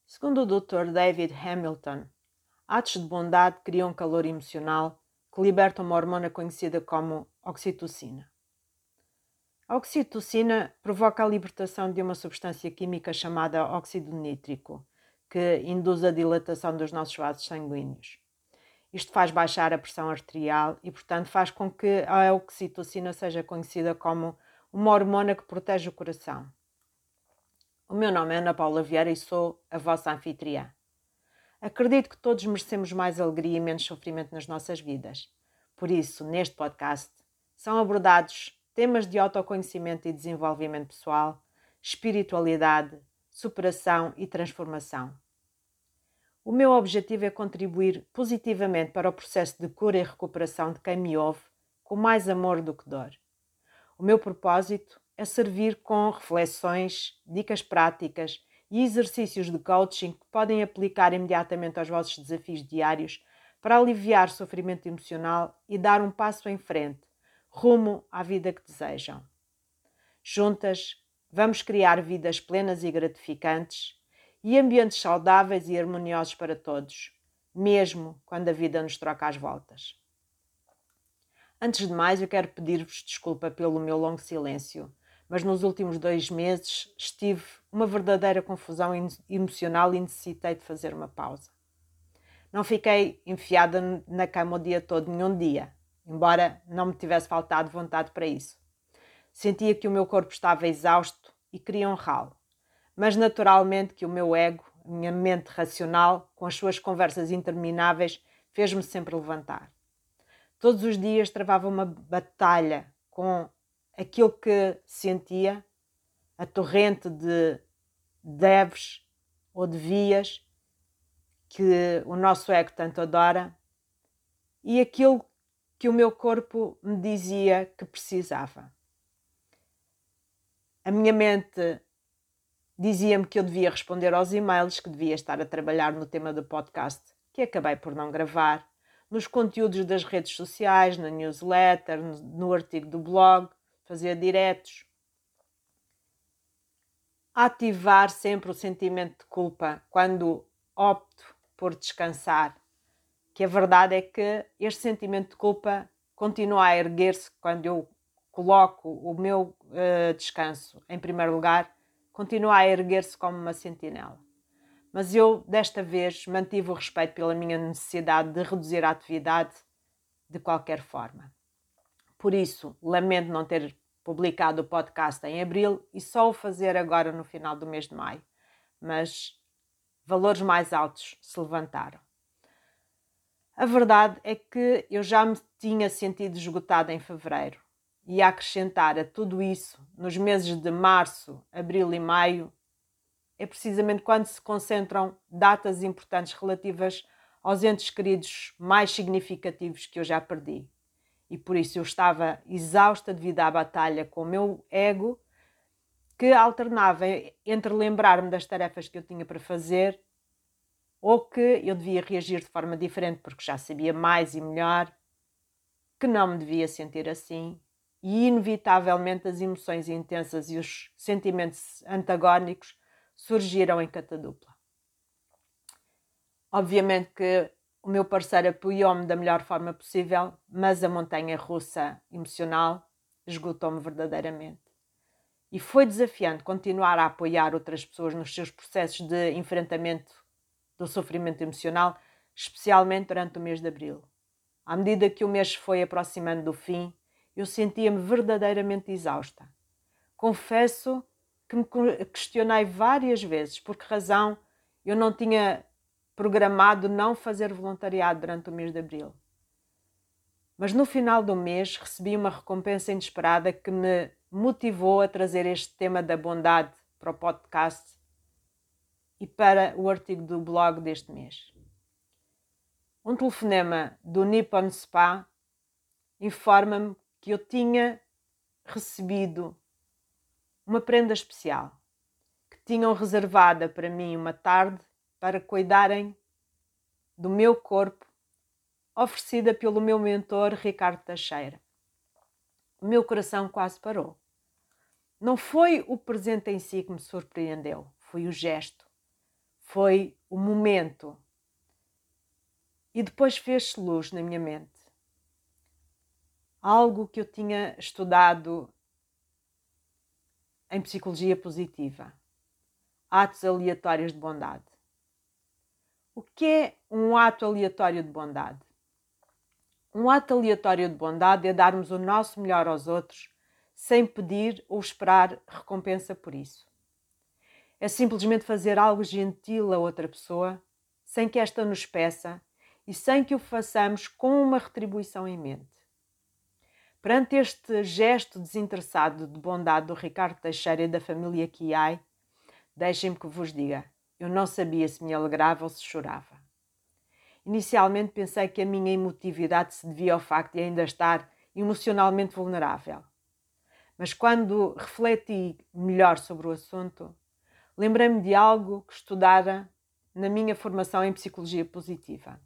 Segundo o Dr. David Hamilton, atos de bondade criam calor emocional que liberta uma hormona conhecida como oxitocina. A oxitocina provoca a libertação de uma substância química chamada óxido nítrico, que induz a dilatação dos nossos vasos sanguíneos. Isto faz baixar a pressão arterial e, portanto, faz com que a oxitocina seja conhecida como uma hormona que protege o coração. O meu nome é Ana Paula Vieira e sou a vossa anfitriã. Acredito que todos merecemos mais alegria e menos sofrimento nas nossas vidas. Por isso, neste podcast, são abordados temas de autoconhecimento e desenvolvimento pessoal, espiritualidade, superação e transformação. O meu objetivo é contribuir positivamente para o processo de cura e recuperação de quem me ouve, com mais amor do que dor. O meu propósito é servir com reflexões, dicas práticas e exercícios de coaching que podem aplicar imediatamente aos vossos desafios diários para aliviar o sofrimento emocional e dar um passo em frente, rumo à vida que desejam. Juntas, vamos criar vidas plenas e gratificantes e ambientes saudáveis e harmoniosos para todos, mesmo quando a vida nos troca as voltas. Antes de mais, eu quero pedir-vos desculpa pelo meu longo silêncio, mas nos últimos 2 meses estive uma verdadeira confusão emocional e necessitei de fazer uma pausa. Não fiquei enfiada na cama o dia todo, nenhum dia, embora não me tivesse faltado vontade para isso. Sentia que o meu corpo estava exausto e queria honrá-lo, mas naturalmente que o meu ego, a minha mente racional, com as suas conversas intermináveis, fez-me sempre levantar. Todos os dias travava uma batalha com aquilo que sentia, a torrente de deves ou devias que o nosso ego tanto adora e aquilo que o meu corpo me dizia que precisava. A minha mente dizia-me que eu devia responder aos e-mails, que devia estar a trabalhar no tema do podcast, que acabei por não gravar, nos conteúdos das redes sociais, na newsletter, no artigo do blog, fazer diretos. Ativar sempre o sentimento de culpa quando opto por descansar, que a verdade é que este sentimento de culpa continua a erguer-se quando eu coloco o meu descanso em primeiro lugar, continua a erguer-se como uma sentinela. Mas eu, desta vez, mantive o respeito pela minha necessidade de reduzir a atividade de qualquer forma. Por isso, lamento não ter publicado o podcast em abril e só o fazer agora no final do mês de maio. Mas valores mais altos se levantaram. A verdade é que eu já me tinha sentido esgotada em fevereiro e a acrescentar a tudo isso, nos meses de março, abril e maio, é precisamente quando se concentram datas importantes relativas aos entes queridos mais significativos que eu já perdi. E por isso eu estava exausta devido à batalha com o meu ego, que alternava entre lembrar-me das tarefas que eu tinha para fazer ou que eu devia reagir de forma diferente porque já sabia mais e melhor, que não me devia sentir assim e inevitavelmente as emoções intensas e os sentimentos antagónicos surgiram em catadupla. Obviamente que o meu parceiro apoiou-me da melhor forma possível, mas a montanha russa emocional esgotou-me verdadeiramente. E foi desafiante continuar a apoiar outras pessoas nos seus processos de enfrentamento do sofrimento emocional, especialmente durante o mês de abril. À medida que o mês foi aproximando do fim, eu sentia-me verdadeiramente exausta. Confesso que me questionei várias vezes por que razão eu não tinha programado não fazer voluntariado durante o mês de abril. Mas no final do mês recebi uma recompensa inesperada que me motivou a trazer este tema da bondade para o podcast e para o artigo do blog deste mês. Um telefonema do Nippon Spa informa-me que eu tinha recebido uma prenda especial, que tinham reservada para mim uma tarde para cuidarem do meu corpo, oferecida pelo meu mentor Ricardo Teixeira. O meu coração quase parou. Não foi o presente em si que me surpreendeu, foi o gesto. foi o momento. E depois fez-se luz na minha mente. Algo que eu tinha estudado em psicologia positiva. Atos aleatórios de bondade. O que é um ato aleatório de bondade? Um ato aleatório de bondade é darmos o nosso melhor aos outros sem pedir ou esperar recompensa por isso. É simplesmente fazer algo gentil a outra pessoa, sem que esta nos peça e sem que o façamos com uma retribuição em mente. Perante este gesto desinteressado de bondade do Ricardo Teixeira e da família Kiai, deixem-me que vos diga, eu não sabia se me alegrava ou se chorava. Inicialmente pensei que a minha emotividade se devia ao facto de ainda estar emocionalmente vulnerável. Mas quando refleti melhor sobre o assunto, lembrei-me de algo que estudara na minha formação em psicologia positiva.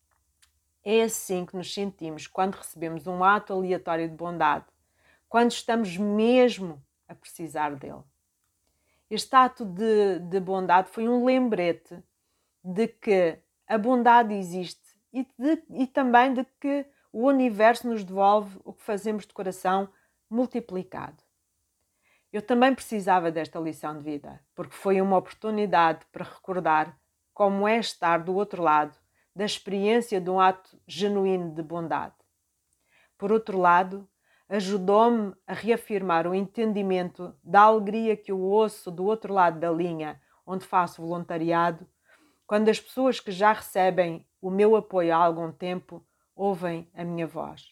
É assim que nos sentimos quando recebemos um ato aleatório de bondade, quando estamos mesmo a precisar dele. Este ato de bondade foi um lembrete de que a bondade existe e também de que o universo nos devolve o que fazemos de coração multiplicado. Eu também precisava desta lição de vida, porque foi uma oportunidade para recordar como é estar do outro lado da experiência de um ato genuíno de bondade. Por outro lado, ajudou-me a reafirmar o entendimento da alegria que eu ouço do outro lado da linha onde faço voluntariado, quando as pessoas que já recebem o meu apoio há algum tempo ouvem a minha voz.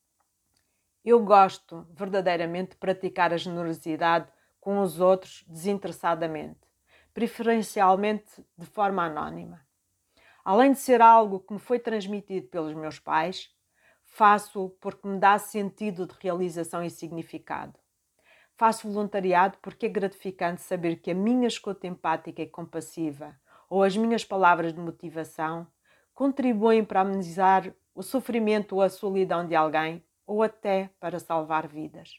Eu gosto verdadeiramente de praticar a generosidade com os outros desinteressadamente, preferencialmente de forma anónima. Além de ser algo que me foi transmitido pelos meus pais, faço-o porque me dá sentido de realização e significado. Faço voluntariado porque é gratificante saber que a minha escuta empática e compassiva ou as minhas palavras de motivação contribuem para amenizar o sofrimento ou a solidão de alguém ou até para salvar vidas.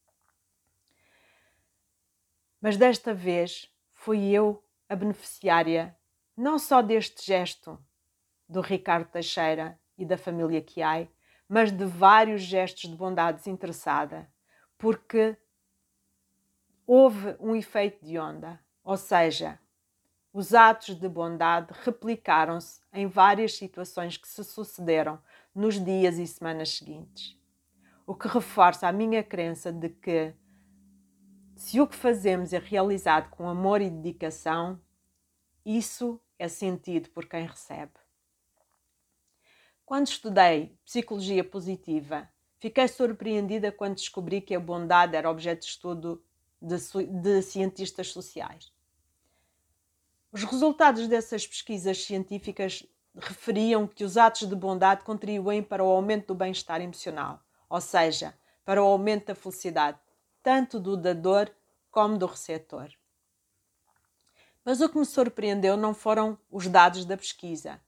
Mas desta vez fui eu a beneficiária não só deste gesto do Ricardo Teixeira e da família Kiai, mas de vários gestos de bondade desinteressada, porque houve um efeito de onda, ou seja, os atos de bondade replicaram-se em várias situações que se sucederam nos dias e semanas seguintes. O que reforça a minha crença de que, se o que fazemos é realizado com amor e dedicação, isso é sentido por quem recebe. Quando estudei psicologia positiva, fiquei surpreendida quando descobri que a bondade era objeto de estudo de cientistas sociais. Os resultados dessas pesquisas científicas referiam que os atos de bondade contribuem para o aumento do bem-estar emocional, ou seja, para o aumento da felicidade, tanto do dador como do receptor. Mas o que me surpreendeu não foram os dados da pesquisa,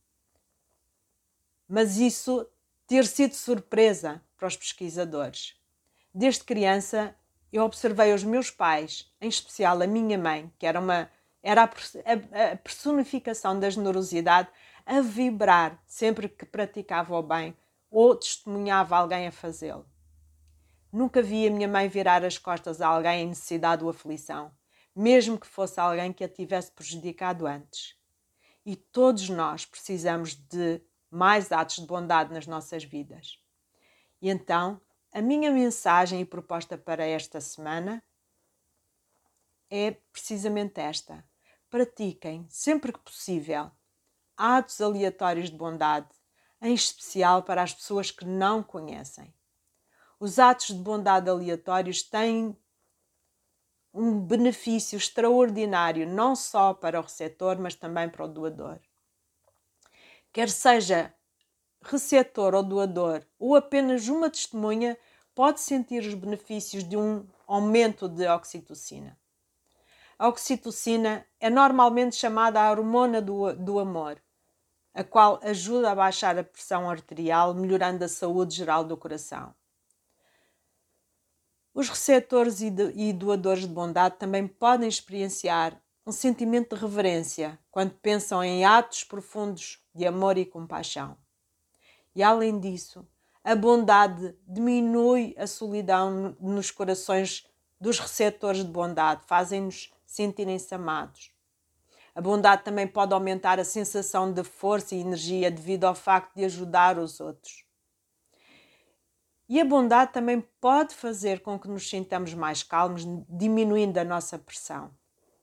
mas isso ter sido surpresa para os pesquisadores. Desde criança, eu observei os meus pais, em especial a minha mãe, que era a personificação da generosidade, a vibrar sempre que praticava o bem ou testemunhava alguém a fazê-lo. Nunca vi a minha mãe virar as costas a alguém em necessidade ou aflição, mesmo que fosse alguém que a tivesse prejudicado antes. E todos nós precisamos de mais atos de bondade nas nossas vidas. E então, a minha mensagem e proposta para esta semana é precisamente esta. Pratiquem, sempre que possível, atos aleatórios de bondade, em especial para as pessoas que não conhecem. Os atos de bondade aleatórios têm um benefício extraordinário, não só para o receptor, mas também para o doador. Quer seja receptor ou doador, ou apenas uma testemunha, pode sentir os benefícios de um aumento de oxitocina. A oxitocina é normalmente chamada a hormona do amor, a qual ajuda a baixar a pressão arterial, melhorando a saúde geral do coração. Os receptores e doadores de bondade também podem experienciar um sentimento de reverência quando pensam em atos profundos de amor e compaixão. E além disso, a bondade diminui a solidão nos corações dos receptores de bondade, fazem-nos sentirem-se amados. A bondade também pode aumentar a sensação de força e energia devido ao facto de ajudar os outros. E a bondade também pode fazer com que nos sintamos mais calmos, diminuindo a nossa pressão.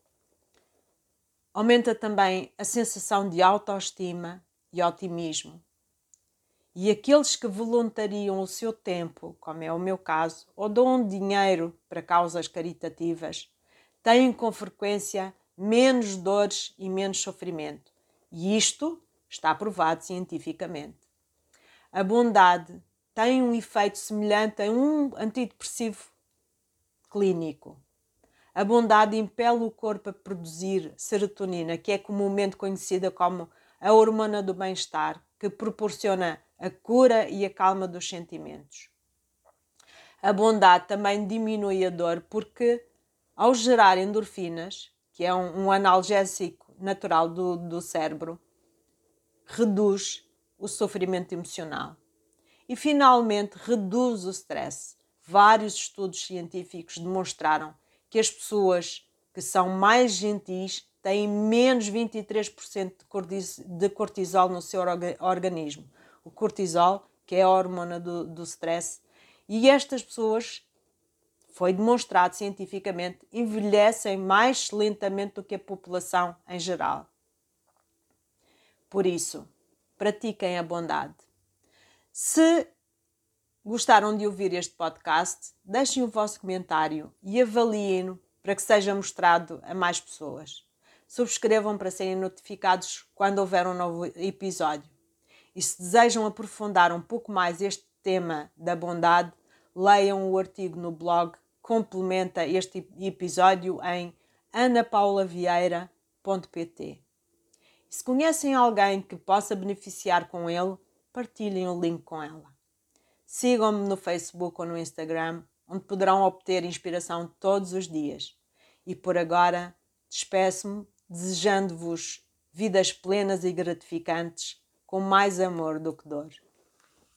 Aumenta também a sensação de autoestima e otimismo. E aqueles que voluntariam o seu tempo, como é o meu caso, ou dão dinheiro para causas caritativas, têm com frequência menos dores e menos sofrimento. E isto está provado cientificamente. A bondade tem um efeito semelhante a um antidepressivo clínico. A bondade impele o corpo a produzir serotonina, que é comumente conhecida como a hormona do bem-estar, que proporciona a cura e a calma dos sentimentos. A bondade também diminui a dor porque, ao gerar endorfinas, que é um analgésico natural do cérebro, reduz o sofrimento emocional. E, finalmente, reduz o stress. Vários estudos científicos demonstraram que as pessoas que são mais gentis têm menos 23% de cortisol no seu organismo. O cortisol, que é a hormona do stress. E estas pessoas, foi demonstrado cientificamente, envelhecem mais lentamente do que a população em geral. Por isso, pratiquem a bondade. Se gostaram de ouvir este podcast, deixem o vosso comentário e avaliem-no para que seja mostrado a mais pessoas. Subscrevam para serem notificados quando houver um novo episódio. E se desejam aprofundar um pouco mais este tema da bondade, leiam o artigo no blog que complementa este episódio em anapaula.vieira.pt. E se conhecem alguém que possa beneficiar com ele, partilhem o link com ela. Sigam-me no Facebook ou no Instagram, onde poderão obter inspiração todos os dias. E por agora, despeço-me desejando-vos vidas plenas e gratificantes, com mais amor do que dor.